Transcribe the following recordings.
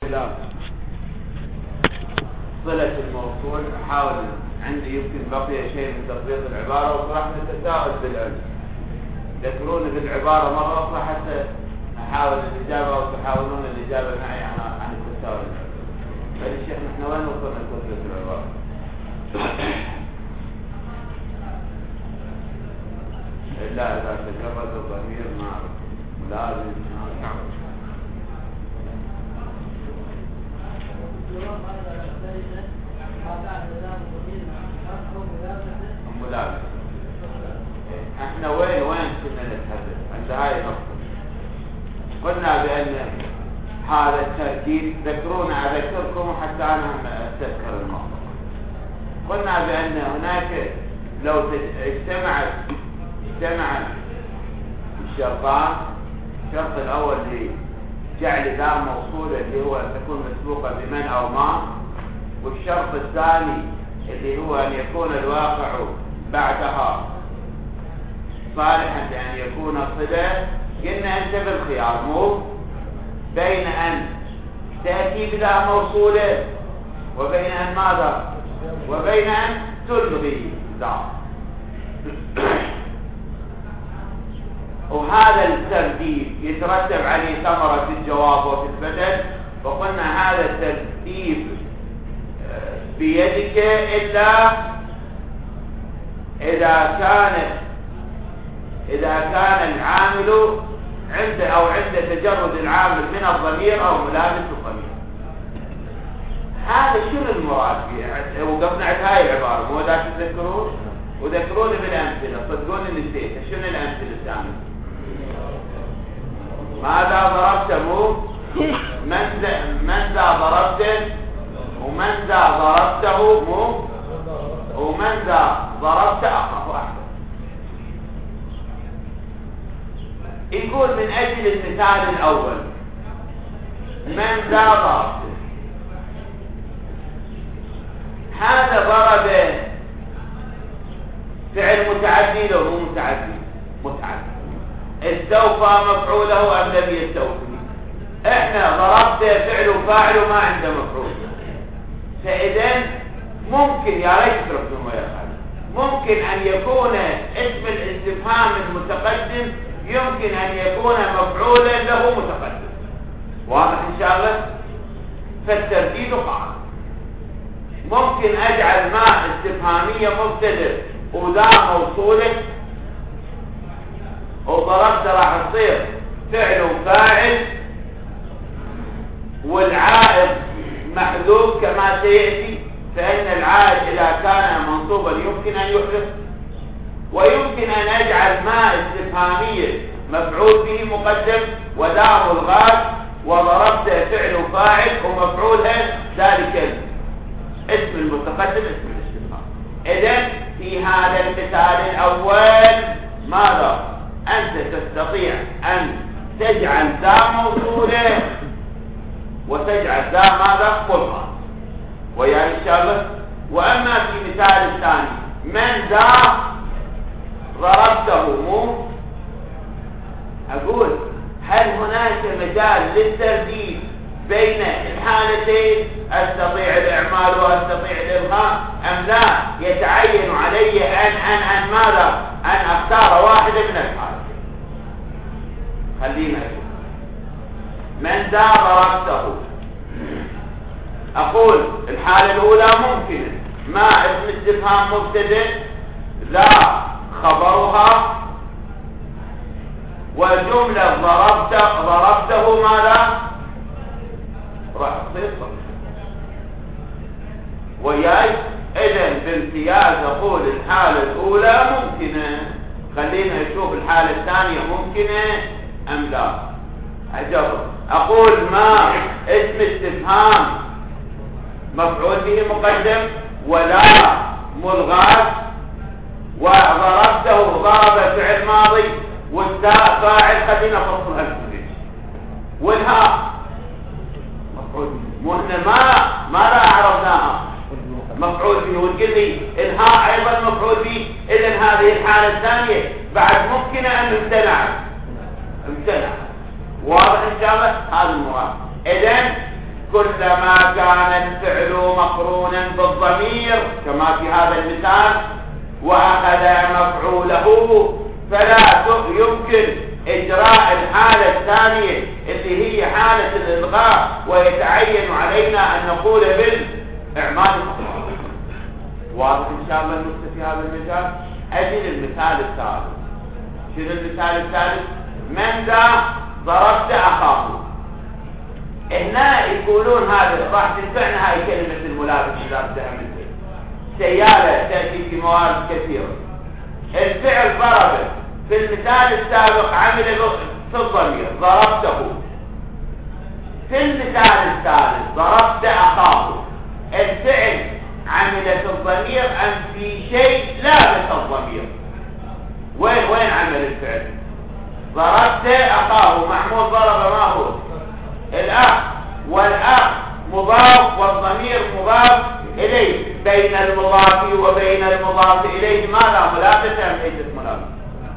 لا صلة الموصول أحاول عندي يمكن بقي شيء من تطبيق العبارة وصراحة نتساءل بالعلم تذكرون بالعبارة مرة أخرى حتى أحاول الإجابة أو تحاولون الإجابة معي عن التساؤل فالشيخ نحن وين وصلنا لتطبيق العبارة؟ إلا إذا تجرد الضمير مع لازم ملابس. احنا وين كنا نتحدث عند هاي النقطة؟ قلنا بأن هذا الترتيب ذكرونا أذكركم وحتى أنا أتذكر الموضوع. قلنا بأن هناك لو اجتمع الشرطان، الشرط الأول لجعل ذا موصولة اللي هو أن تكون مسبوقة بمن أو ما، والشرط الثاني اللي هو أن يكون الواقع بعدها صالحا لأن يكون صلة. قلنا أنت بالخيار مو بين أن تأتي بذا موصولة وبين أن ماذا؟ وبين أن تلغي ذا. وهذا الترتيب يترتب عليه ثمرة في الجواب وفي البدل، وقلنا هذا الترتيب بيدك إلا إذا كان العامل عند تجرد العامل من الضمير أو ملابس الضمير. هذا شنو المراد فيه؟ وقفنا عند هاي العبارة مو ذاك تذكرون وذكروني بالأمثلة. صدقوني نسيت شنو الأمثلة الثانية؟ ماذا ضربت مو من ذا ضربته ومن ذا ضربته مو ومن ذا ضربت أخاه أحد. يقول من أجل المثال الأول من ذا ضربته، هذا ضرب فعل متعدي لو مو متعدي؟ متعدي. استوفى مفعوله أم لم يستوفي؟ احنا ضربت فعل وفاعل وما عنده مفعول. فإذن ممكن يا ريت تركتم ويا خالد ممكن أن يكون اسم الاستفهام المتقدم يمكن أن يكون مفعولا له متقدم. واضح إن شاء الله؟ فالترتيب قاعد. ممكن أجعل ما استفهامية مبتدأ وذا موصولة وضربت راح تصير فعل وفاعل والعائد محذوف كما سيأتي، فإن العائد إذا كان منصوبا يمكن أن يحذف، ويمكن أن أجعل ما استفهامية مفعول به مقدم وذا ملغاة وضربت فعل وفاعل ومفعولها ذلك اسم المتقدم اسم الاستفهام. إذن في هذا المثال الأول ماذا؟ أنت تستطيع أن تجعل ذا موصولة وتجعل ذا ماذا؟ ملغاة. ويا إن شاء الله. وأما في مثال الثاني من ذا ضربته مو، أقول هل هناك مجال للترديد بين الحالتين؟ أستطيع الإعمال وأستطيع الإلغاء أم لا؟ يتعين علي أن ماذا؟ أن أختار واحدة من الحالتين. خلينا نشوف. من ذا ضربته، أقول الحالة الأولى ممكنة ما اسم استفهام مبتدئ ذا خبرها والجملة ضربته ماذا؟ راح تصير صح وياي. إذن بامتياز أقول الحالة الأولى ممكنة. خلينا نشوف الحالة الثانية ممكنة أم لا. أجرب أقول ما اسم استفهام مفعول به مقدم ولا ملغاة وضربته ضرب فعل ماضي والتاء فاعل. خلينا نفصل هالكلمة والهاء مفعول به. وإحنا ما عرفناها مفعول به وتقول لي الهاء أيضا مفعول به. إذن هذه الحالة الثانية بعد ممكن أن امتنع. واضح إن شاء الله؟ هذا المراد. إذن كلما كان الفعل مقرونا بالضمير كما في هذا المثال وأخذ مفعوله فلا يمكن إجراء الحالة الثانية اللي هي حالة الإلغاء، ويتعين علينا أن نقول بالإعمال. واضح إن شاء الله النقطة في هذا المثال. أجل المثال الثالث. شنو المثال الثالث؟ من ذا ضربت أخاه. هنا يقولون هذا راح تنفعنا هاي كلمة الملابس إذا استعملت سيالة تأتي في موارد كثيرة. الفعل ضرب في المثال السابق عمل في الضمير ضربته، في المثال الثالث ضربت أخاه. الفعل عمل في الضمير أم في شيء لابس الضمير؟ وين عمل الفعل؟ ضربت أخاه معمول ضرب ما هو؟ الأخ، والأخ مضاف والضمير مضاف إليه. بين المضاف وبين المضاف إليه ماذا ملابسة أم ليست ملابسة؟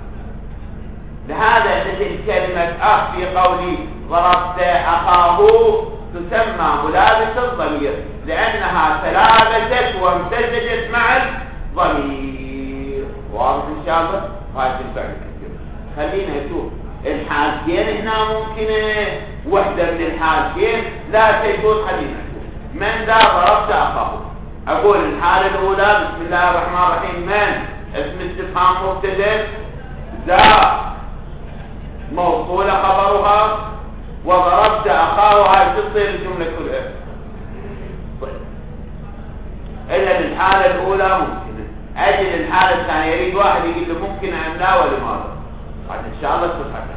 لهذا تجد كلمة أخ في قولي ضربت أخاه تسمى ملابس الضمير لأنها تلابست وامتزجت مع الضمير. واضح إن شاء الله؟ هذا الفعل كثير. خلينا نشوف الحالتين هنا ممكنة، وحدة من الحالتين لا تجوز. خلينا نشوف من ذا ضربت أخاه. أقول الحالة الأولى بسم الله الرحمن الرحيم من اسم استفهام مبتدأ ذا موصولة خبرها وضربت أخاه. هاي تصير الجملة كلها. طيب إلا الحالة الأولى ممكنة. أجل الحالة الثانية يريد واحد يقول له ممكن أم لا ولماذا؟ هذا إن شاء الله تفهم.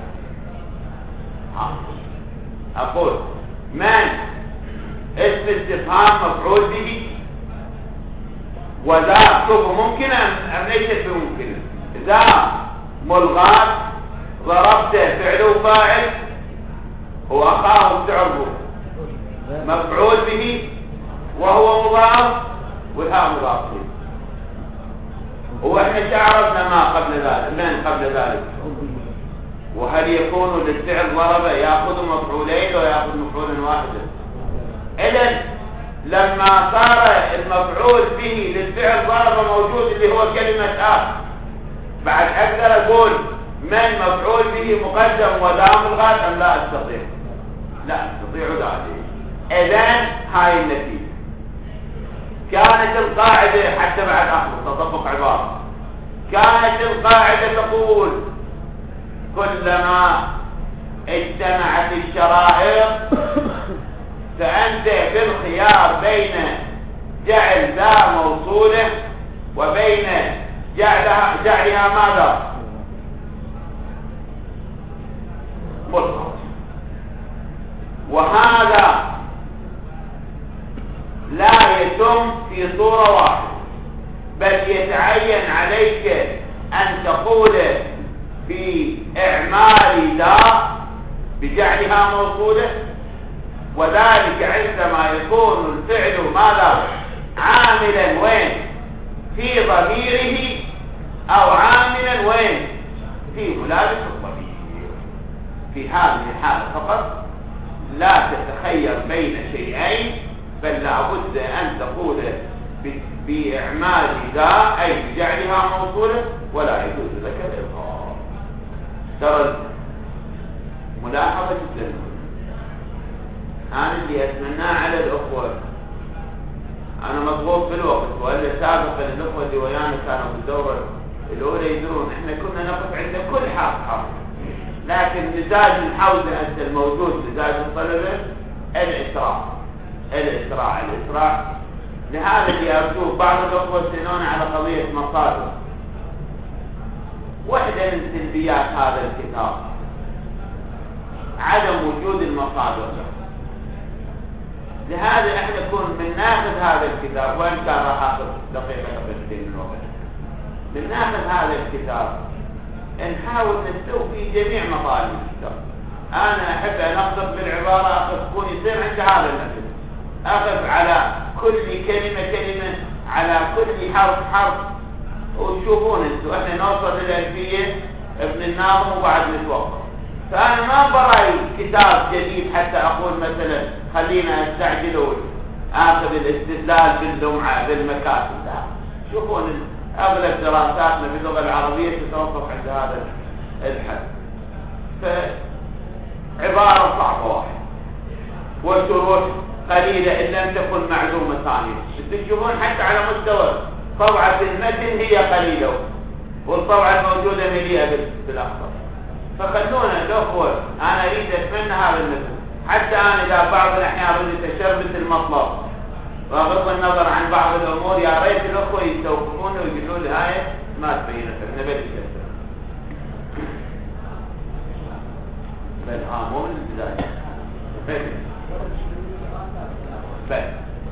أقول من اسم استفهام مفعول به وذا اكتبه ممكن أم ليست بممكنة. ذا ملغات ضربت فعل وفاعل وأخاه تعرفه مفعول به وهو مضاف والهاء مضاف به. وإحنا تعرفنا ما قبل ذلك من قبل ذلك. وهل يكون للفعل ضرب يأخذ مفعولين ويأخذ مفعولا واحدا؟ إذن لما صار المفعول به للفعل ضرب موجود اللي هو كلمة آخر بعد أقدر أقول من مفعول به مقدم ودام الغاز أم لا أستطيع؟ لا أستطيع ذلك. إذن هاي النتيجة. كانت القاعدة حتى بعد أخذ تطبق عبارة. كانت القاعدة تقول كلما اجتمعت الشرائط فأنت في الخيار بين جعل ذا موصولة وبين جعلها ماذا؟ ملغى. وهذا لا يتم في صورة واحدة، بل يتعين عليك أن تقول في إعمال ذا بجعلها موصولة، وذلك عندما يكون الفعل ماذا؟ عاملا وين؟ في ضميره أو عاملا وين؟ في ملابس الضمير. في هذه الحالة فقط لا تتخير بين شيئين، بل لابد أن تقول بإعمال ذا أي بجعلها موصولة، ولا يجوز لك الإظهار. ترى ملاحظة جدا أنا اللي أتمناه على الأخوة. أنا مضغوط بالوقت، وإلا سابقا الأخوة اللي ويانا كانوا بالدورة الأولى يدرون إحنا كنا نقف عند كل حرف، لكن مزاج الحوزة أنت الموجود مزاج الطلبة الإسراع. لهذا اللي أرجوه بعض الأخوة يسألون على قضية مصادر. واحدة من سلبيات هذا الكتاب عدم وجود المصادر. لهذا احنا نكون بناخذ هذا الكتاب، وان كان راح اخذ دقيقة من الوقت، بناخذ هذا الكتاب نحاول نستوفي جميع مطالب الكتاب. انا احب ان اقصد بالعبارة اخذ يصير عند هذا المثل، اخذ على كل كلمة على كل حرف وتشوفون انتوا احنا نوصل للألفية ابن الناظم وبعد نتوقف. فانا ما براي كتاب جديد حتى اقول مثلا خلينا نستعجلون اخذ الاستدلال باللمعة بالمكاسب. لا، شوفون اغلب دراساتنا باللغة العربية تتوقف عند هذا الحد. فعبارة صعبة واحد وشروط قليلة إن لم تكن معلومة ثانية. تشوفون حتى على مستوى طبعة المتن هي قليلة والطبعة الموجودة مليئة بالأخضر. فخلونا الأخوة أنا أريد أتمنى هذا المتن، حتى أنا إذا بعض الأحيان أريد تشربة المطلب وغض النظر عن بعض الأمور، يا ريت الأخوة يتوقفون ويقولوا لي هاي ما تبينت نبدأ بل مو من البداية بل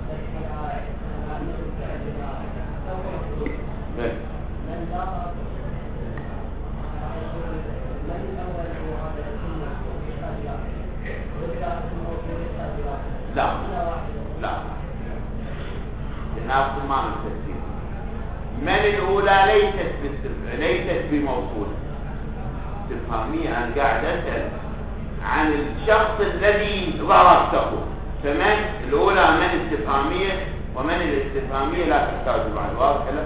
لا لا ناخذ ما من تفسير. من الأولى ليست بموصول استفهامية. أنا قاعد أسأل عن الشخص الذي ضربته، فمن الأولى من استفهامية ومن الاستفهامية لا تحتاج بعد. واضح لا؟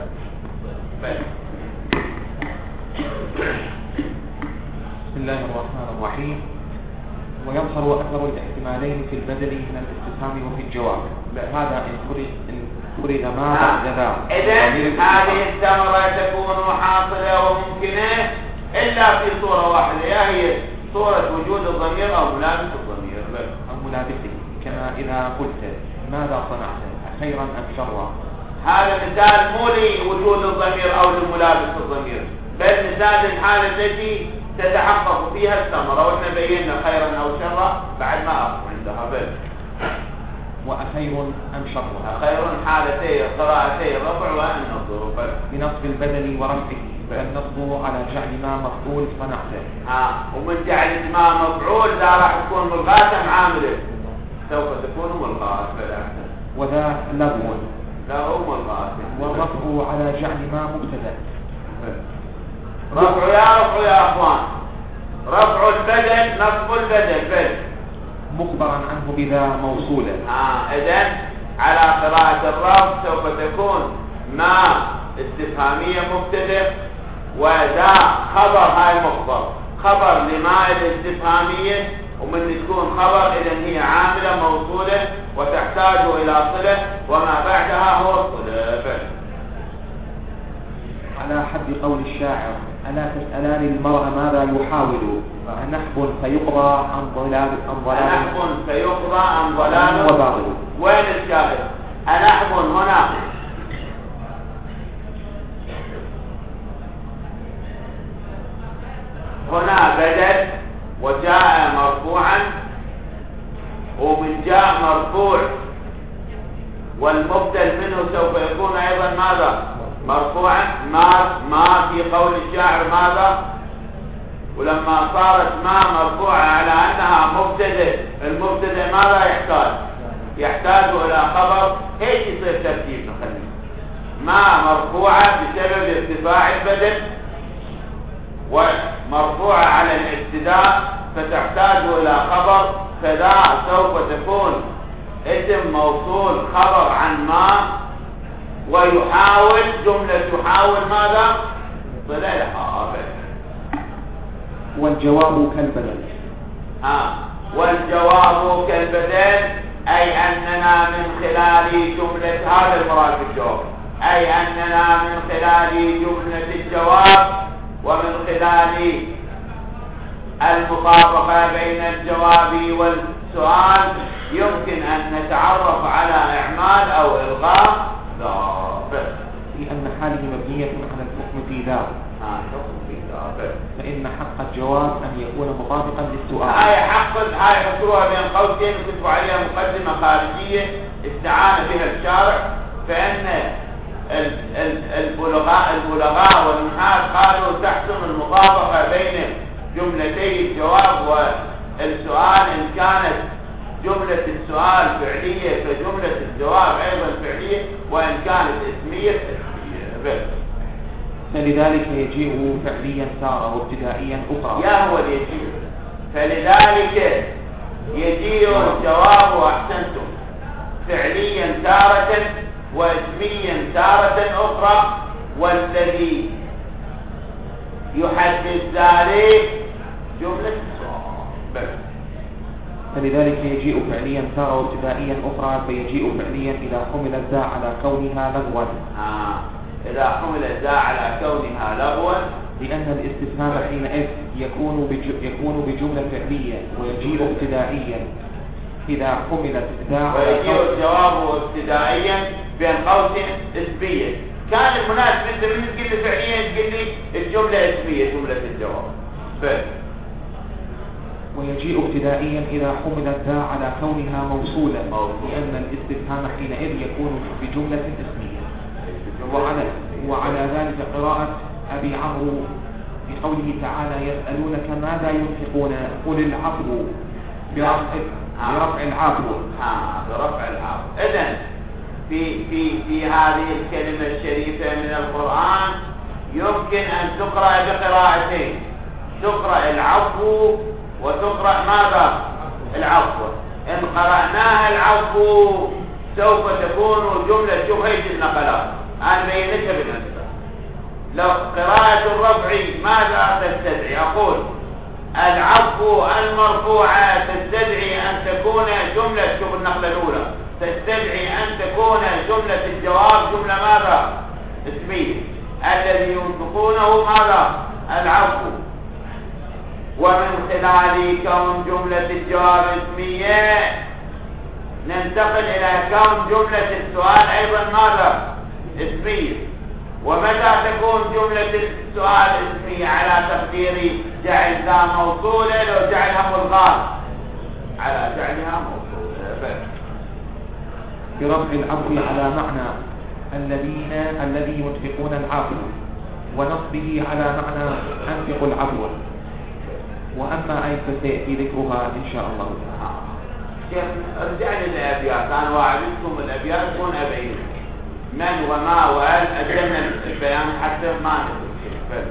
بسم الله الرحمن الرحيم. ويظهر أكثر الاحتمالين في البدل من الاستفهام وفي الجواب. هذا إن فرض ما بعد ذا. إذن هذه الثمرة تكون حاصلة وممكنة إلا في صورة واحدة، هي صورة وجود الضمير أو ملابس الضمير أو ملابسه، كما إذا قلت ماذا صنعت خيرا أم شرا. هذا مثال مو لوجود الضمير أو لملابس الضمير، بل مثال الحالة التي تتحقق فيها الثمرة، وإحنا بينا خيرا أو شرا بعد ما أقف عندها. بل وأخير أم شرا. خير حالتي قراءتي الرفع وأن الظروف بنصب البدل ورفعه، فالنصب على جعل ما مفعول صنعته. ومن جعل ما مفعول لا راح تكون ملغاة عامله، سوف تكون ملغاة بالأحسن. وذا لغو ملغاة. والرفع على جعل ما مبتدأ. رفع يا أخوان، رفع البدل نصب البدل بل مخبرا عنه بذا موصولا. إذن على قراءة الرفع سوف تكون ما استفهامية مبتدأ وذا خبر. هاي مخبر خبر لما الاستفهامية، ومن تكون خبر إذن هي عاملة موصولة وتحتاج إلى صلة، وما بعدها هو الصلة. على حد قول الشاعر ألا تسألان المرء ماذا يحاول، أنحب فيقضى عن ضلال أنحب فيقضى عن ضلال وباطل. وين الشاهد؟ أنحب هنا بدل وجاء مرفوعا، ومن جاء مرفوع والمبدل منه سوف يكون أيضا ماذا؟ مرفوعا. ما في قول الشاعر ماذا؟ ولما صارت ما مرفوعة على أنها مبتدأ، المبتدأ ماذا يحتاج إلى خبر. هيك يصير ترتيب. نخلي ما مرفوعة بسبب ارتفاع البدل، ومرفوعة على الابتداء فتحتاج إلى خبر، فذا سوف تكون اسم موصول خبر عن ما، ويحاول جملة يحاول ماذا؟ صلة. والجواب كالبدل. والجواب كالبدل أي أننا من خلال جملة هذا المراد بالجواب، أي أننا من خلال جملة الجواب ومن خلال المطابقة بين الجواب والسؤال يمكن أن نتعرف على إعمال أو إلغاء ضابط، لأن حاله مبنية على الحكم في ذا. فإن حق الجواب أن يكون مطابقا للسؤال. هاي حصروها بين قوسين وكتبوا عليها مقدمة خارجية استعان بها الشارع، فإن البلغاء والنحاة قالوا تحسن المطابقة بين جملتي الجواب والسؤال إن كانت جملة السؤال فعلية فجملة الجواب أيضا فعلية، وإن كانت اسمية فعلية. فلذلك يجيء فعليا سارة وابتدائيا أخرى. يا هو يجيء. فلذلك يجيء الجواب أحسنتم فعليا تارة واسميا تارة أخرى، والذي يحدث ذلك جملة بس. فلذلك يجيء فعليا تارة وابتدائيا أخرى، فيجيء فعليا إذا حملت ذا على كونها لغوا. إذا حملت ذا على كونها لغوا، لأن الاستفهام حينئذ يكون بجملة فعلية، ويجيء ابتدائيا إذا حملت ذا، ويجيء الجواب ابتدائيا بين قوسين اسميا. كان المناسب انت من تقول لي فعليا تقول لي الجملة اسمية جملة الجواب. ويجيء ابتدائيا إذا حملت ذا على كونها موصولا، لأن الاستفهام حينئذ يكون بجملة اسمية. وعلى ذلك قراءة أبي عمرو بقوله تعالى يسألونك ماذا ينفقون قل العفو برفع العفو. برفع العفو. إذن في هذه الكلمة الشريفة من القرآن يمكن أن تقرأ بقراءتين، تقرأ العفو وتقرأ ماذا؟ العفو. إن قرأناها العفو سوف تكون جملة. شوف هيك النقلات أنا بينتها بنفسها. لو قراءة الرفع ماذا تستدعي؟ أقول العفو المرفوعة تستدعي أن تكون جملة. شوف النقلة الأولى تستدعي أن تكون جملة الجواب جملة ماذا؟ اسمية. الذي ينفقونه ماذا؟ العفو. ومن خلال كون جملة الجواب اسمية ننتقل إلى كون جملة السؤال أيضا ماذا؟ اسمية. ومتى تكون جملة السؤال اسمية؟ على تقدير جعل ذا موصولة لو جعلها ملغاة، على جعلها موصولة برفع العفو على معنى الذي ينفقون العفو، ونصبه على معنى أنفق العفو. وأما أي فسيأتي ذكرها إن شاء الله. شيخ ارجع لي الأبيات، أنا وعدتكم الأبيات تكون أبين من وما وأل أجلنا البيان حتى ما نقول.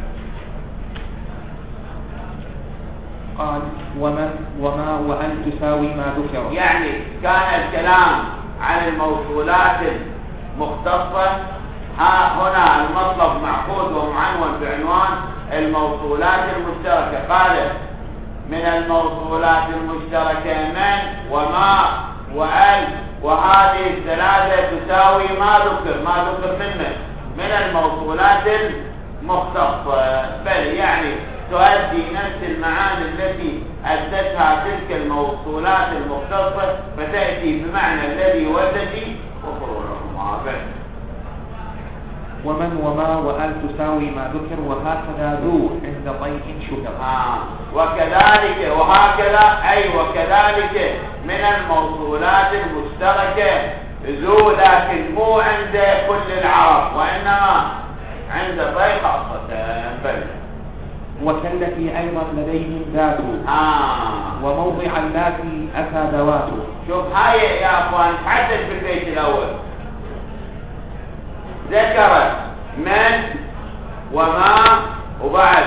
قال ومن وما وأن تساوي ما ذكر. يعني كان الكلام عن الموصولات المختصة، هنا المطلب معقود ومعنون بعنوان الموصولات المشتركة. قال من الموصولات المشتركة من وما وأل، وهذه الثلاثة تساوي ما ذكر من الموصولات المختصة، بل يعني تؤدي نفس المعاني التي أدتها تلك الموصولات المختصة، فتأتي بمعنى الذي والذي وفروعهما. ومن وما وأل تساوي ما ذكر، وهكذا ذو عند ضيق شكر. وكذلك وهكذا أي وكذلك من الموصولات المشتركة ذو، لكن مو عند كل العرب وإنما عند ضيق خاصة. وكالتي أيضا لديهم ذات، وموضع اللاتي أتى ذوات. شوف هاي يا أخوان تحدث في البيت الأول، ذكرت من وما وبعد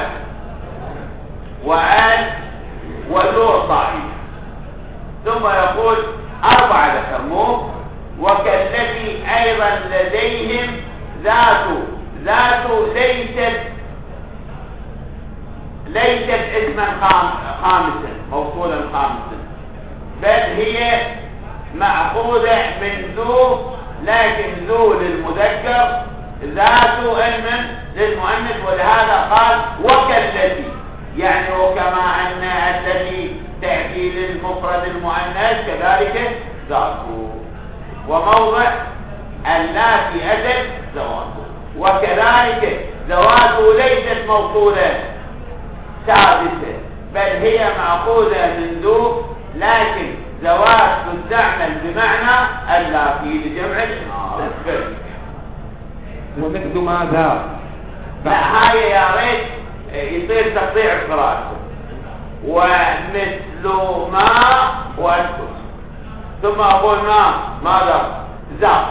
وأن وذو الضعيف، ثم يقول 4 ذكر مو. وكالتي أيضا لديهم ذات ليست اسما خامسا موصولا خامسا، بل هي مأخوذة من ذو، لكن ذو للمذكر ذات علم للمؤنث. ولهذا قال وكالتي، يعني وكما أن التي تأتي للمفرد المؤنث كذلك ذاته. وموضع اللاتي أتت ذواته. وكذلك ذواته ليست موصولة ثابتة، بل هي مأخوذة من ذو، لكن ذوات تستعمل بمعنى اللاتي لجمع التذكر. ومثل ما ذا، لا هاي يا ريت يصير تقطيع القراءة. ومثل ما وأسكت، ثم أقول ماذا ذا،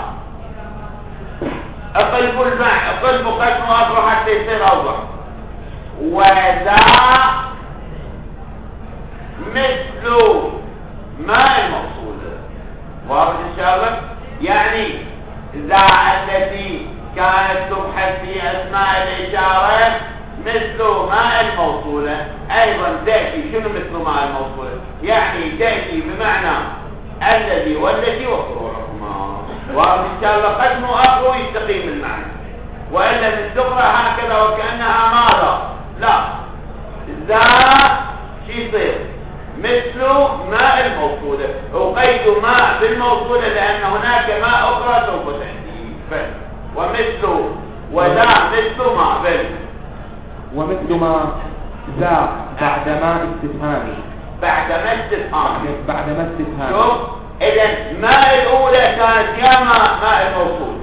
أقل مقدمة وأطرح حتى يصير أوضح. وذا مثل ما الموصولة. واضح إن شاء الله؟ يعني ذا التي كانت تبحث في أسماء الإشارة مثل ما الموصولة أيضا تأتي. شنو مثل ما الموصولة؟ يعني تأتي بمعنى الذي والتي وفروعهما. واضح إن شاء الله؟ قدم وأخر يستقيم المعنى، وإلا من تقرأ هكذا وكأنها ماذا؟ لا، ذا شي يصير مثل ما الموصولة، وقيد ما بالموصولة لأن هناك ما أخرى سوف تأتي. ومثل وذا مثل ما بل ومثل ما ذا بعد ما استفهامي. بعد ما استفهامي. بعد ما استفهامي. شوف إذن ما الأولى كانت يا ما الموصول،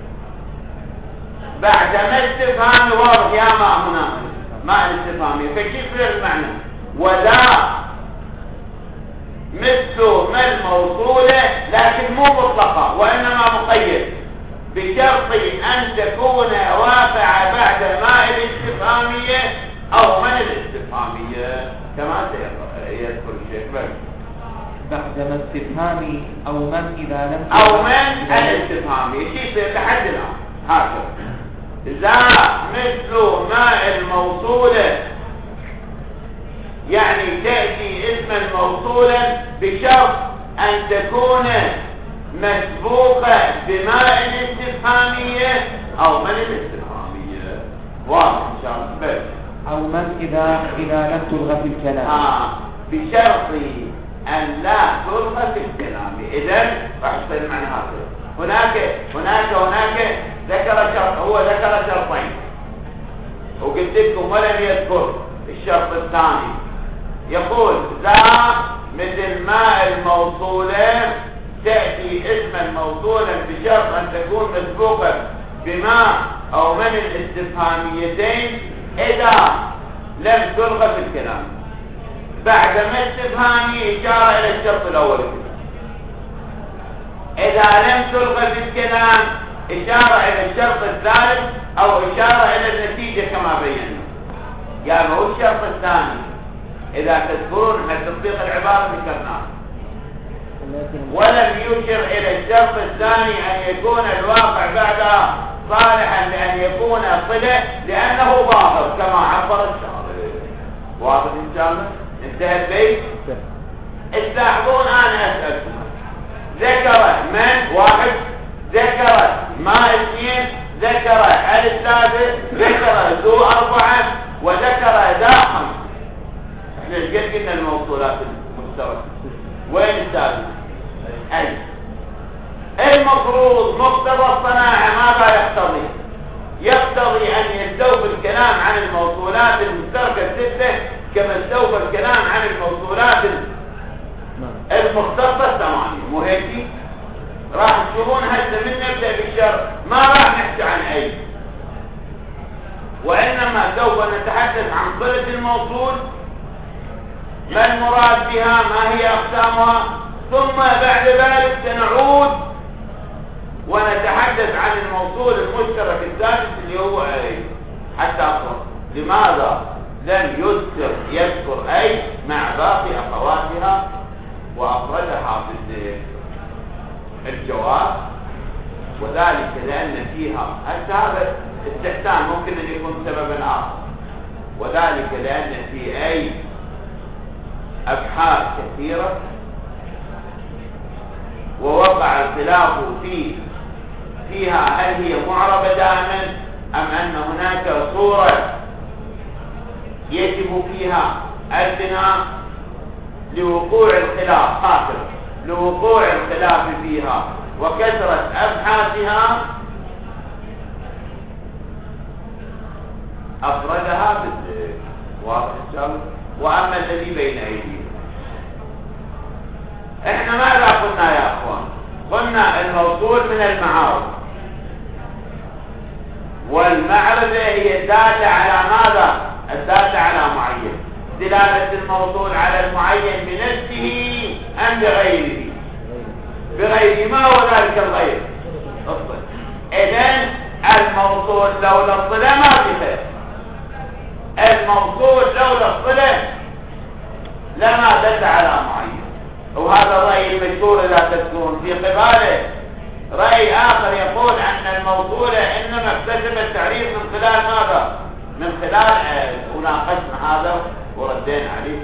بعد ما استفهامي واضح يا ما هنا ما الاستفهامي، فكيف المعنى؟ وذا مثل ما الموصولة لكن مو مطلقة وإنما مقيد بشرط أن تكون واقعة بعد ما الاستفهامية أو من الاستفهامية كما سيذكر الشيخ. بعد ما استفهامي أو من إذا لم أو من الاستفهامية شيء لحد الآن هكذا. ذا مثل ما الموصولة يعني تأتي اسما موصولا بشرط أن تكون مسبوقة بماء الاستفهامية أو من الاستفهامية. واضح إن شاء الله؟ بس أو من إذا لم تلغى في الكلام. بشرط أن لا تلغى في الكلام. إذن أحسن معنى هذا. هناك ذكر شرط، هو ذكر شرطين وقلت لكم ولم يذكر الشرط الثاني. يقول ذا مثل ما الموصولة تأتي اسما موصولا بشرط أن تكون مسبوقة بما أو من الاستفهاميتين إذا لم تلغى في الكلام. بعد ما استفهامي إشارة إلى الشرط الأول، إذا لم تلغى في الكلام إشارة إلى الشرط الثالث أو إشارة إلى النتيجة كما بينا. يعني هو الشرط الثاني إذا تذكرون أن تطبيق العبارة ذكرناه، ولم يشر إلى الشرط الثاني أن يكون الواقع بعدها صالحا لأن يكون صلة لأنه ظاهر كما عبر الشارع. واضح إن شاء الله؟ انتهى البيت. استلاحظون أنا أسألكم، ذكر من واحد، ذكر ما اثنين، ذكر الثالث، ذكر ذو أربعة، وذكر ذا خمسة. احنا قد قلنا الموصولات المشتركة. وين الثالث؟ أي المفروض مقتضى الصناعة ماذا يقتضي؟ يقتضي أن يستوفي الكلام عن الموصولات المشتركة الستة كما استوفى الكلام عن الموصولات المختصة الثمانية. مو هيك؟ راح تشوفون هسه من نبدأ بالشر ما راح نحكي عن أي، وإنما سوف نتحدث عن صلة الموصول، ما المراد بها، ما هي أقسامها، ثم بعد ذلك سنعود ونتحدث عن الموصول المشترك الثالث اللي هو أي. حتى أقرأ لماذا لم يذكر أي مع باقي أخواتها وأفردها في الجواب، وذلك لأن فيها هذا استحسان ممكن أن يكون سببا آخر، وذلك لأن في أي أبحاث كثيرة ووقع الخلاف فيها هل هي معربة دائما أم أن هناك صورة يجب فيها البناء لوقوع الخلاف، خاطر لوقوع الخلاف فيها وكثرة أبحاثها أفردها بالذكر. واضح إن شاء الله؟ وأما الذي بين أيدينا إحنا ماذا قلنا يا أخوان؟ قلنا الموصول من المعارض، والمعرفة هي الدالة على ماذا؟ الدالة على معين. دلالة الموصول على المعين بنفسه أم بغيره؟ بغيره. ما هو ذلك الغير؟ الصلة. إذن الموصول لولا الصلة ما في خير. الموصول لولا الصلة لما دل على معين. وهذا الرأي المشهور لا تذكرون في قباله. رأي آخر يقول أن الموصولة إنما اكتسب التعريف من خلال ماذا؟ من خلال مناقشنا هذا وردينا عليه.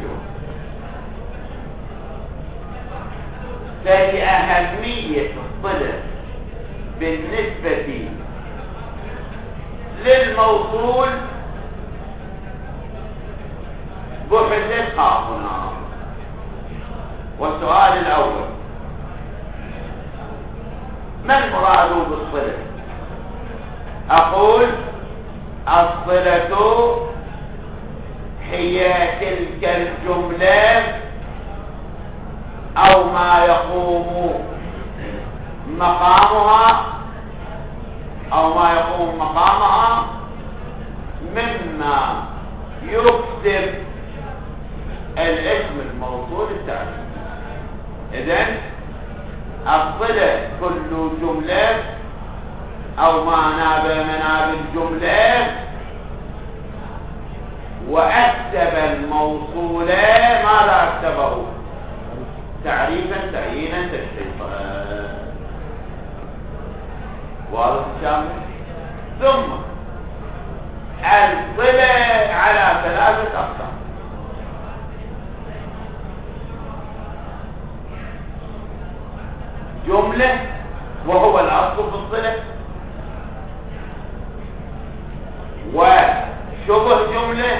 فلأهمية الصلة بالنسبة للموصول بحثت هنا. والسؤال الأول: ما المراد بالصلة؟ أقول: الصلة هي تلك الجملة أو ما يقوم مقامها مما يكتب الاسم الموصول التعريفي. إذن الصلة كل جملة أو ما ناب مناب الجملة وأكتب الموصول ماذا أكتبه؟ تعريفا، تعيينا، تشريفا. واضح الشامل؟ ثم الصلة على 3 أقسام: جملة وهو الأصل في الصلة، وشبه جملة،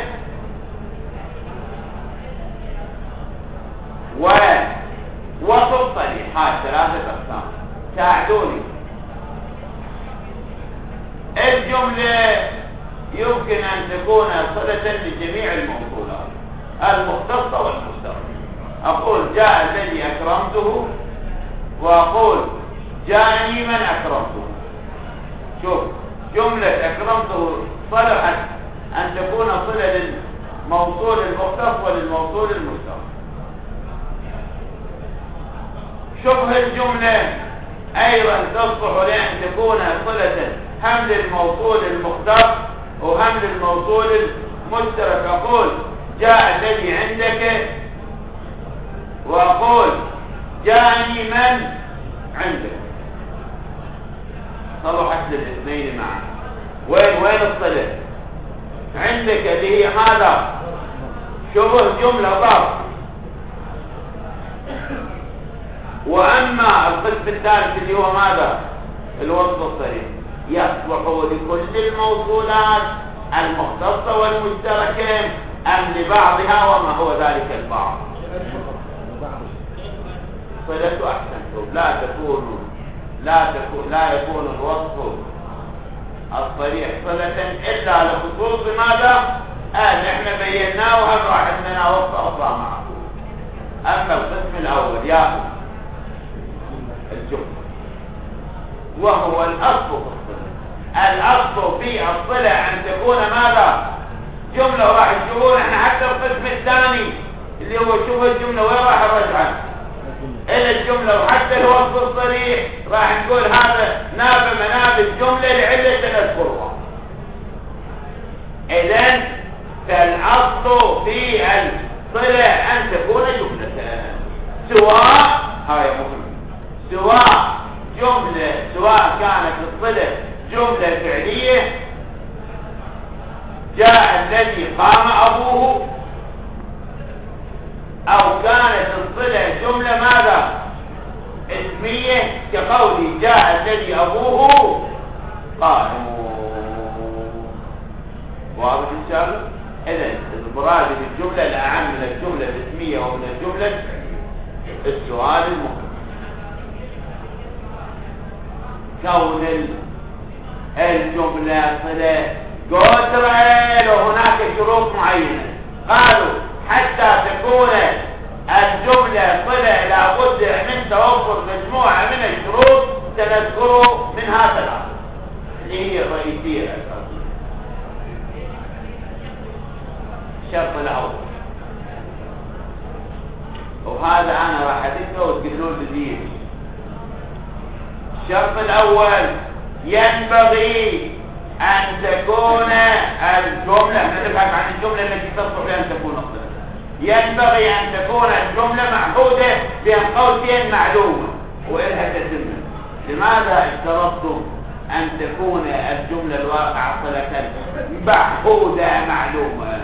ووصف صريح. هاي 3 أقسام. ساعدوني. الجملة يمكن أن تكون صلة لجميع الموصولات المختصة والمستغرقة. أقول: جاء الذي أكرمته، وأقول: جاءني من أكرمته. شوف، جملة أكرمته صلحت أن تكون صلة للموصول المختص وللموصول المستغرق. شبه الجملة أيضا تصلح لأن تكون صلة هم للموصول المختص وهم للموصول المشترك. أقول: جاء الذي عندك، وأقول: جاءني من عندك. صلحت للاثنين معا. وين الصلة؟ عندك اللي هي ماذا؟ شبه جملة ضرب. وأما القسم الثالث اللي هو ماذا؟ الوصف الصريح، يصلح لكل الموصولات المختصة والمشتركة أم لبعضها وما هو ذلك البعض. صلة أحسن. لا يكون الوصف الصريح صلة إلا لخصوص ماذا؟ نحن بيناه وهم راح عندنا وصف أصلا معه. أما القسم الأول يأخذ الجملة وهو الأصل في الصلة. الأصل في الصلة أن تكون ماذا؟ جملة. وراح تشوفون احنا حتى القسم الثاني اللي هو شبه الجملة وين راح نرجع إلى الجملة، وحتى الوصف الصريح راح نقول هذا ناب مناب الجملة لعلة نذكرها. إذن فالأصل في الصلة أن تكون جملة، سواء هاي مهم، سواء كانت الصلة جملة فعلية: جاء الذي قام أبوه، أو كانت الصلة جملة ماذا؟ اسمية، كقولي: جاء الذي أبوه قام. واضح إن شاء الله؟ إذن المراد بالجملة الأعم من الجملة الاسمية ومن الجملة الفعلية. السؤال المهم: كون الجملة صلة قدرة وهناك شروط معينة. قالوا حتى تكون الجملة صلة لابد من توفر مجموعة من الشروط سنذكر منها 3 اللي هي الرئيسية. الشرط الأول، وهذا أنا راح أذكره وتقولون بديه. الشرط الأول: ينبغي أن تكون الجملة، احنا نبحث عن الجملة التي تصلح لأن تكون صلة. ينبغي أن تكون الجملة معهودة بين قوسين معلومة وإلها تتم. لماذا اشترطتم أن تكون الجملة الواقعة صلة معهودة معلومة؟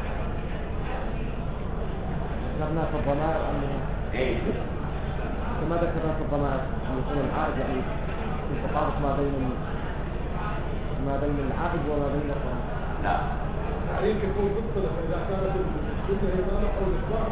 ذكرنا في الضمائر إيه؟ كما ذكرنا في الضمائر أن يكون العائد يعني في تطابق ما بين العائد وما بين الضمائر. لا. تعريف يكون بالصلة إذا كانت الجملة هي ضمائر أو الإطلاق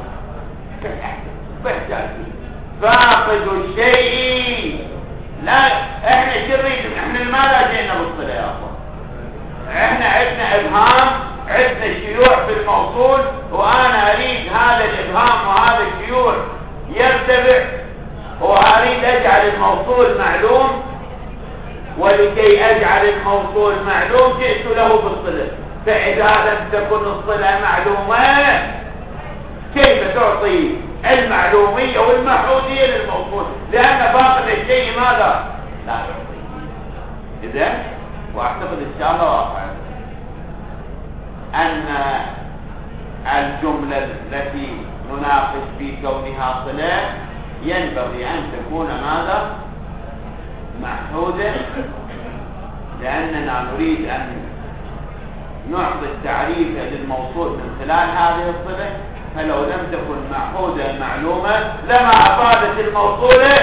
فاقد الشيء. لا احنا شريد، احنا لماذا جئنا بالصلة يا اخوان؟ احنا عندنا ابهام، عندنا شيوع في الموصول، وانا اريد هذا الابهام وهذا الشيوع يرتفع، واريد اجعل الموصول معلوم، ولكي اجعل الموصول معلوم جئت له بالصلة. فاذا لم تكن الصلة معلومة كيف تعطي المعلومية والمعهودية للموصول؟ لأن فاقد الشيء ماذا؟ لا يعطي. إذن وأعتقد إن شاء الله واقع أن الجملة التي نناقش في كونها صلة ينبغي أن تكون ماذا؟ معهودة، لأننا نريد أن نعطي التعريف للموصول من خلال هذه الصلة. فلو لم تكن معهودة معلومة لما أفادت الموصولة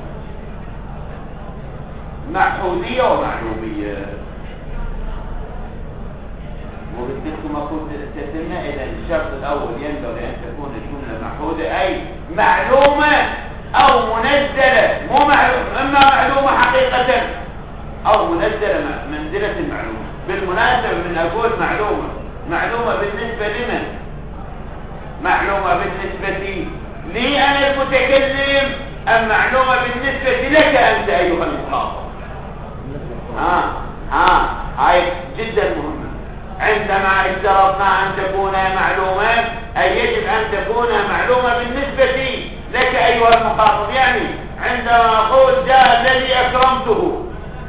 معهودية ومعلومية. وبالتالي ما كنت تتمنى إذا الشرط الأول ينبغي أن تكون الجملة معهودة أي معلومة أو منزلة، مو معلومة، إما معلومة حقيقة أو منزلة منزلة المعلومة. بالمناسبة من أقول معلومة بالنسبة لمن؟ معلومة بالنسبة لي أنا المتكلم، أم معلومة بالنسبة لك أنت أيها المخاطب؟ هاي جدا مهمة. عندما اشترطنا أن تكون معلومة أي يجب أن تكون معلومة بالنسبة لك أيها المخاطب. يعني عندما أقول جاء الذي أكرمته،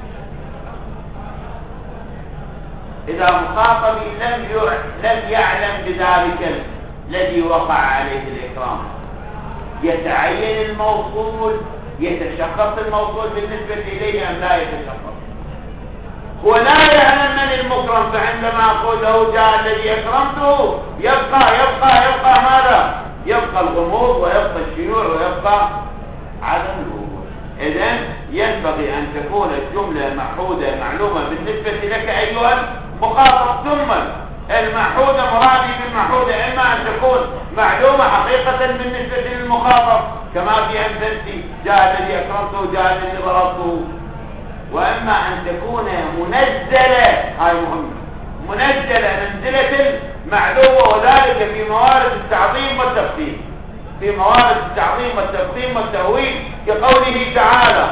إذا مخاطبي لم يعلم بذلك الذي وقع عليه الإكرام، يتعين الموصول، يتشخص الموصول بالنسبة إليه أم لا يتشخص؟ ولا يعلم من المكرم، فعندما أقول له جاء الذي أكرمته يبقى ماذا؟ يبقى الغموض ويبقى الشيوع ويبقى عدم الوجود. إذن ينبغي أن تكون الجملة معهودة معلومة بالنسبة لك أيها المخاطب. ثم المعهودة مرادي بالمعهودة إما أن تكون معلومة حقيقة بالنسبة للمخاطب كما في أمثلتي جاء الذي أكرمته جاء الذي ضربته، وإما أن تكون منزلة، هاي مهمة، منزلة منزلة المعلومة، وذلك في موارد التعظيم والتفخيم، في موارد التعظيم والتفخيم والتهويل كقوله تعالى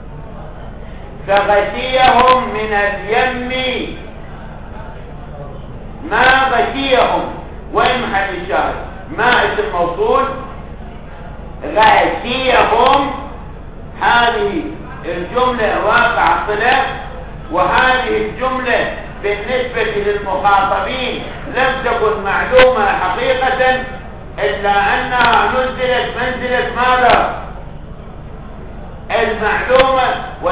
فغشيهم من اليم ما غشيهم. وين محل الشاهد؟ ما اسم موصول، غشيهم، هذه الجملة واقع صلة، وهذه الجملة بالنسبة للمخاطبين لم تكن معلومة حقيقة إلا أنها نزلت منزلة ماذا؟ المعلومة.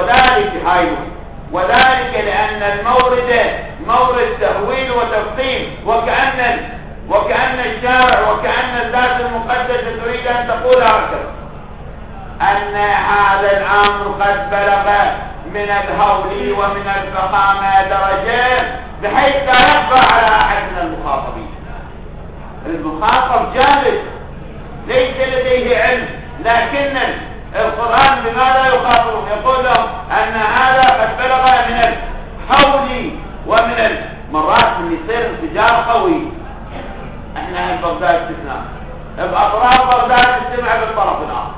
وذلك لأن المورد مورد تهويل وتفصيل، وكأن الشارع وكأن الذات المقدسة تريد أن تقول هكذا أن هذا الأمر قد بلغ من الهول ومن الفخامة درجات بحيث لا يخفى على أحد من المخاطبين. المخاطب جالس ليس لديه علم، لكن القرآن بماذا يخاطبهم؟ يقول لهم أن هذا قد بلغ من الهول ومن مرات من يصير انفجار قوي. احنا بغداد استثناء، بأطراف بغداد نستمع بالطرف الآخر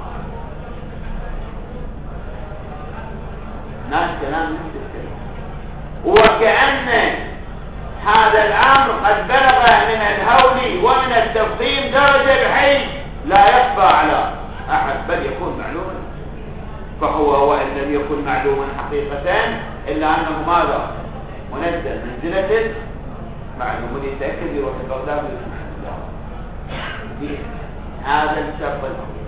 ناس كلام نستمع، وكأن هذا الأمر قد بلغ من الهول ومن التفخيم درجة بحيث لا يخفى على أحد بل يكون معلوما. فهو وإن لم يكن معلوما حقيقة إلا أنه ماذا؟ منزل منزلة معلوم. يتأكد يروح بغداد هذا الشرط.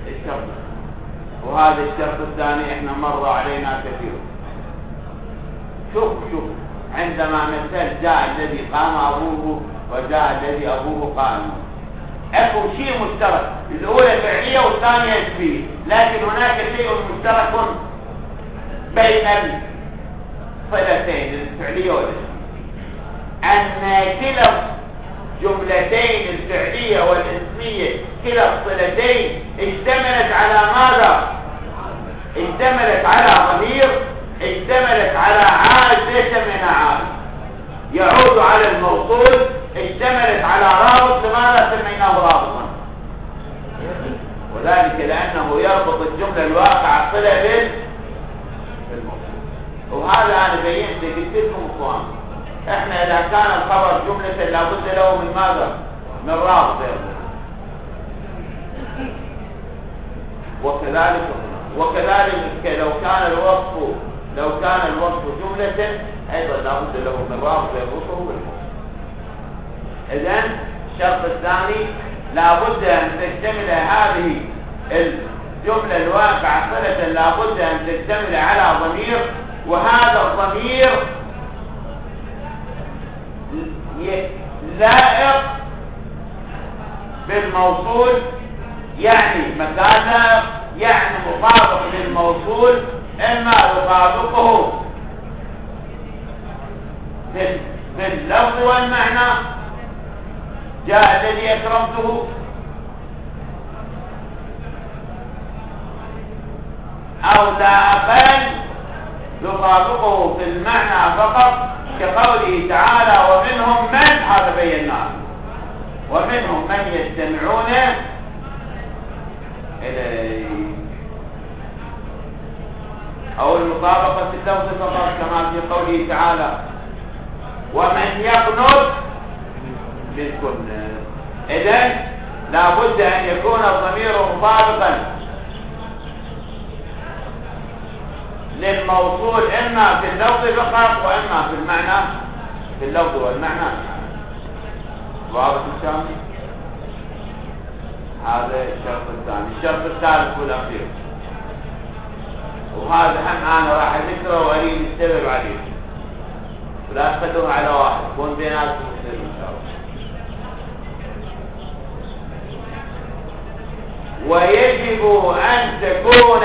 وهذا الشرط الثاني احنا مر علينا كثير. شوف عندما مثل جاء الذي قام أبوه وجاء الذي أبوه قام، اكو شيء مشترك، الأولى فعلية والثانية اسمية، لكن هناك شيء مشترك بين الصلتين الفعلية والاسمية، أن كلا جملتين الفعلية والاسمية كلا الصلتين اشتملت على ماذا؟ اشتملت على ضمير، اشتملت على عائد ليس من عائد يعود على الموصول، اشتملت على رابط. لماذا سميناه رابطا؟ وذلك لأنه يربط الجملة الواقعة صلة بالموصول. وهذا أنا بينت قلت لكم اخوان، احنا إذا كان الخبر جملة لابد له من ماذا؟ من رابط. وكذلك لو كان الوصف جملة أيضا لابد له من رابط يربطه بالموصول. إذن الشرط الثاني لابد أن تشتمل هذه الجملة الواقعة صلة، لابد أن تشتمل على ضمير، وهذا الضمير لائق بالموصول، يعني مكانه، يعني مطابق للموصول، إما يطابقه باللفظ والمعنى، جاء الذي أكرمته، أو لا أقل يطابقه في المعنى فقط، كقوله تعالى ومنهم من، هذا بيناه، ومنهم من يستمعون إليه، أو المطابقة في اللفظ فقط كما في قوله تعالى ومن يقنط منكن. إذن لابد أن يكون الضمير مطابقا للموصول إما في اللفظ فقط وإما في المعنى، في اللفظ والمعنى. واضح إن شاء الله؟ هذا الشرط الثاني. الشرط الثالث والأخير، وهذا هم أنا راح أذكره وأريد السبب عليه، ولا تخلوه على واحد، يكون بيناتكم السبب إن شاء الله. ويجب أن تكون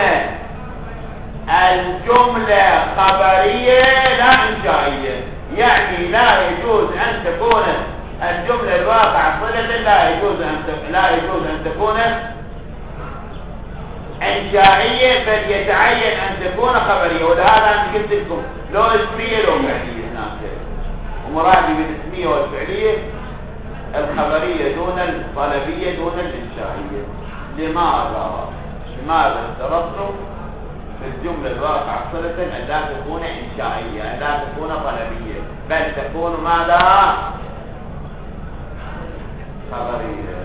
الجملة خبرية لا إنشائية، يعني لا يجوز أن تكون الجملة الواقعة صلة، لا يجوز أن تكون إنشائية، بل يتعين أن تكون خبرية. ولهذا أنا قلت لكم لو اسمية لو فعلية هناك، ومرادي بالاسمية والفعلية الخبرية دون الطلبية دون الإنشائية. لماذا اشترطتم في الجملة الواقعة صلة أن لا تكون إنشائية، أن لا تكون طلبية، بل تكون ماذا؟ خبرية.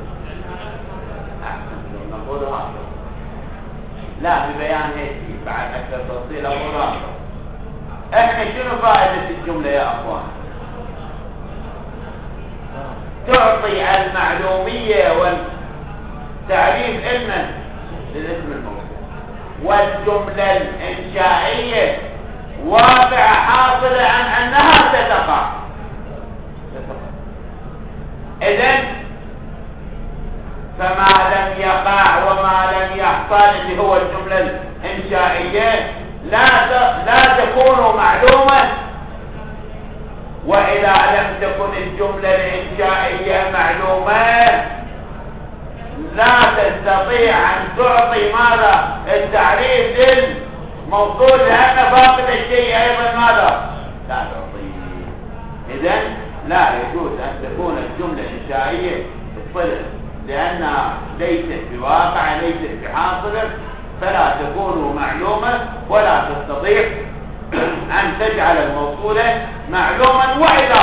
أحسن نقول هذا، لا ببيان هيك بعد أكثر تفصيل أو مراقبة. إحنا شنو فائدة الجملة يا أخوان؟ تعطي المعلومية والتعريف علما للاسم الموصول، والجملة الإنشائية واقعة حاصلة عن أنها ستقع. إذن فما لم يقع وما لم يحصل اللي هو الجملة الإنشائية لا تكون معلومة. وإذا لم تكن الجملة الإنشائية معلومة لا تستطيع أن تعطي ماذا؟ التعريف للموصول، لأن فاقد الشيء أيضا ماذا؟ لا تعطي. إذن لا يجوز أن تكون الجملة الإنشائية بالصلة، لأنها ليست بواقع، ليست بحاصلة، فلا تكون معلومة، ولا تستطيع أن تجعل الموصول معلوما.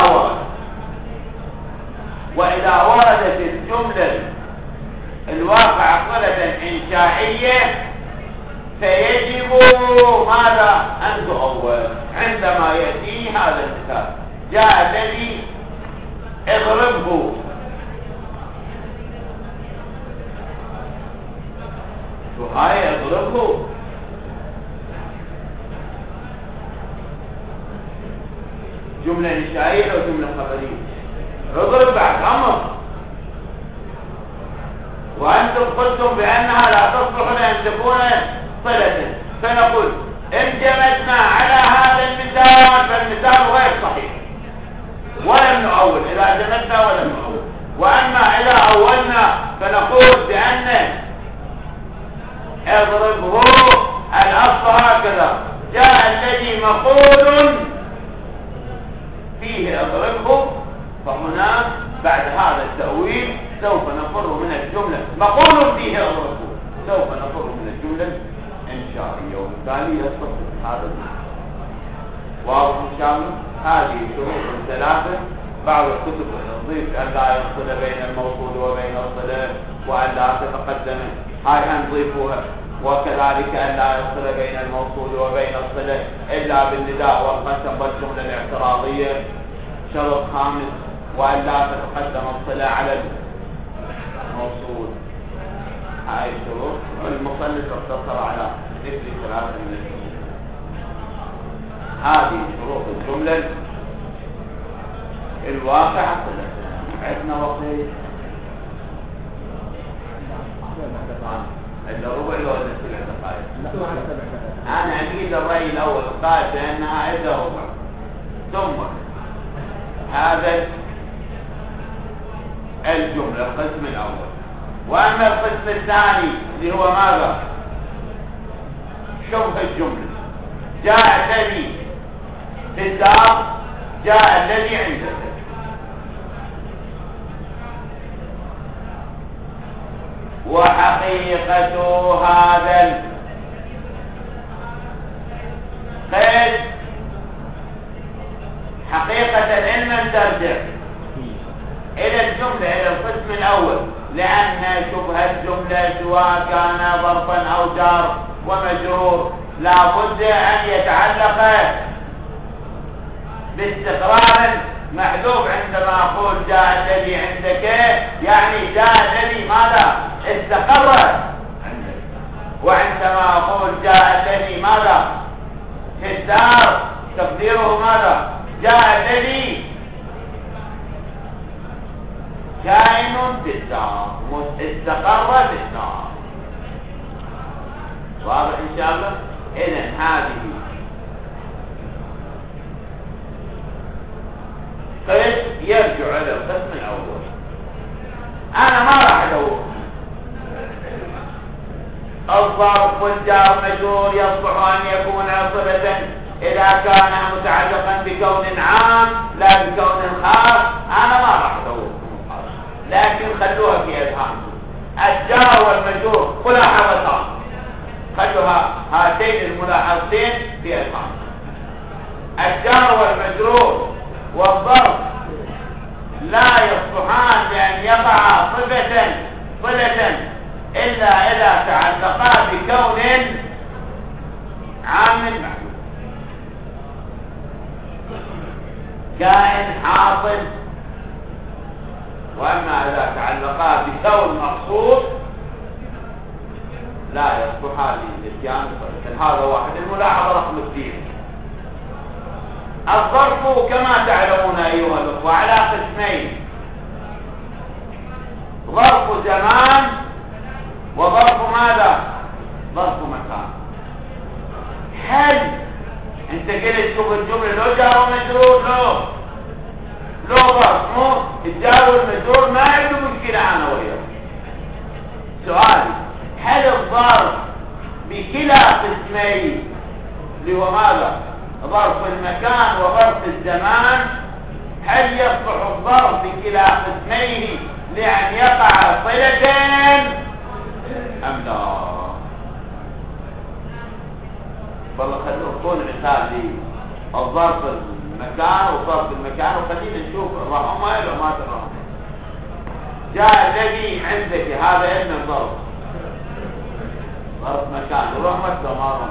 وإذا وردت الجملة الواقع صلة إنشائية فيجب ماذا؟ أن تؤول. عندما يأتي هذا المثال جاء الذي اضربه، هاي اضربه جملة إنشائية أو جملة خبرية. اضرب بعد أمر. وأنتم قلتم بأنها لا تصلح لأن تكون صلة، فنقول إن جمدنا على هذا المثال فالمثال غير صحيح ولم نؤول إذا جمدنا ولم نؤول. وأما إذا أولنا فنقول بأن اضربه الأصل هكذا جاء الذي مقول فيه اضربه، فهنا بعد هذا التأويل سوف نفر من الجملة مقول فيه اضربه، سوف نفر من الجملة إنشائية، وبالتالي يصبح هذا المعنى. واضح إن شاء الله؟ هذه شروط ثلاثة. بعض الكتب نضيف أن لا يفصل بين الموصول وبين الصلة وأن لا تتقدم، هاي نضيفها. وكذلك أن لا يفصل بين الموصول وبين الصلة إلا بالنداء والقسم والجملة الاعتراضية. شرط خامس وأن لا تتقدم الصلة على الموصول. هاي الشروط والمصنف اقتصر على ذكر ثلاثة من الشروط. هذه شروط الجملة الواقعة كلها. عندنا وقت إلا ربع ولا 7 دقائق؟ أنا أميل الرأي الأول قال بأنها إلا ربع. ثم هذا الجملة القسم الأول. وأما القسم الثاني اللي هو ماذا؟ شبه الجملة. جاء الذي في الدار، جاء الذي عندك. وحقيقة هذا القيد حقيقة إن لم ترجع إلى الجملة إلى القسم الأول، لأن شبه الجملة سواء كان ظرفا أو جار ومجرور لا بد أن يتعلق باستقرار محذوف. عندما أقول جاء الذي عندك يعني جاء الذي ماذا؟ استقر عندك. وعندما أقول جاء الذي ماذا؟ في الدار تقديره ماذا؟ جاء الذي كائن في الدار استقر في الدار. واضح إن شاء الله؟ إذن هذه قسم يرجع إلى القسم الأول. أنا ما راح أدور الظرف والجار مجرور يصلح أن يكون صلة إذا كان متعلقا بكون عام لا بكون خاص. أنا ما راح أدور، لكن خلوها في أذهانكم. الجار والمجرور ملاحظتان، خلوها هاتين الملاحظتين في أذهانكم. الجار والمجرور والظرف لا يصلحان بأن يقع صلة إلا إذا تعلقا بكون عام معلوم، كائن حاصل. وأما إذا تعلقا بكون مقصود لا يصلحان للإتيان صلة. هذا واحد. الملاحظة رقم 2. الظرف كما تعلمون أيها الأخوة على قسمين: ظرف زمان وظرف ماذا؟ ظرف مكان. هل انت قلت شوف الجملة لو جار ومجرور لو ظرف مو الجار والمجرور ما عنده مشكلة أنا وياه. سؤالي: هل الظرف بكلا قسمين اللي هو ماذا؟ ظرف المكان وظرف الزمان، هل يصلح الظرف بكلا قسمين لأن يقع صلتين أم لا؟ والله خلونا نكون مثال للظرف المكان وظرف المكان، وخلينا نشوف الرقم ما له ما ترى. جاء الذي عندك هذا اسم الظرف، ظرف مكان ورحمة دمار.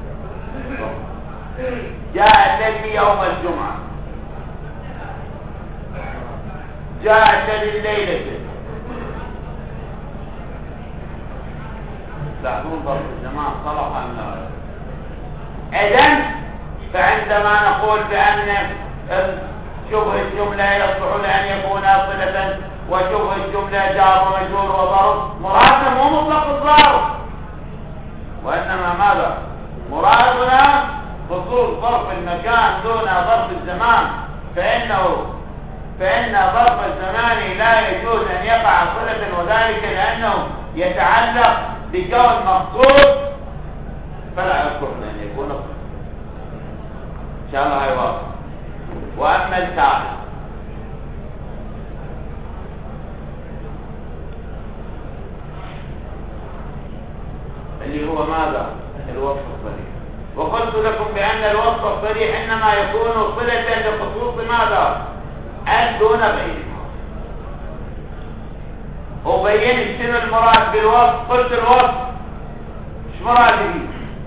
جاء الذي يوم الجمعة، جاء الذي الليلة، تعطون ظرف الزمان صلح أم لا؟ إذن فعندما نقول بأن شبه الجملة يصلح لأن يكون صلة وشبه الجملة جار ومجرور وظرف، مرادنا مو مطلق الظرف، وإنما ماذا؟ مرادنا خصوص ظرف المكان دون ظرف الزمان، فإن ظرف الزمان لا يجوز أن يقع صلة، وذلك لأنه يتعلق بكون مقصود فلا يصلح أن يكون صلة. إن شاء الله هيواصل. وأما الثالث اللي هو ماذا؟ الوصف الصريح. وقلت لكم بأن الوصف الصريح إنما يكون صلة لخصوص ماذا؟ أن دون غيرها. وبينت شنو المراد بالوصف؟ قلت الوصف ايش مراد به؟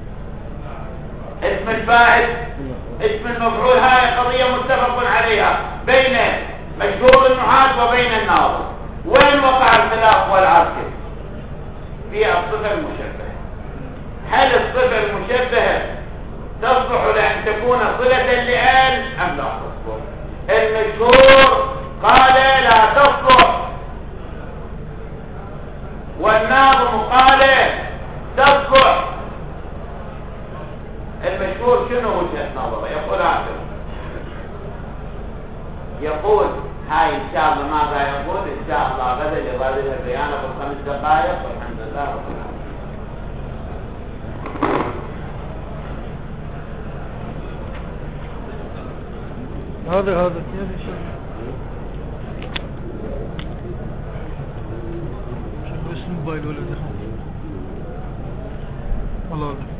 اسم الفاعل، اسم المفعول، هاي قضية متفق عليها بين مشهور النحاة وبين الناظر. وين وقع الخلاف والعركة؟ في الصفة المشبهة. هل الصفة المشبهة تصلح لأن تكون صلة لآل أم لا تصلح؟ المشهور قال لا تصلح، والناظم قال تصلح. المشهور شنو وجهة نظره؟ يقول هذا، يقول هاي إن شاء الله ماذا يقول؟ إن شاء الله غدا لغاية البيان ب5 دقائق، والحمد لله رب العالمين. هذا شو اسم موبايل ولا ده والله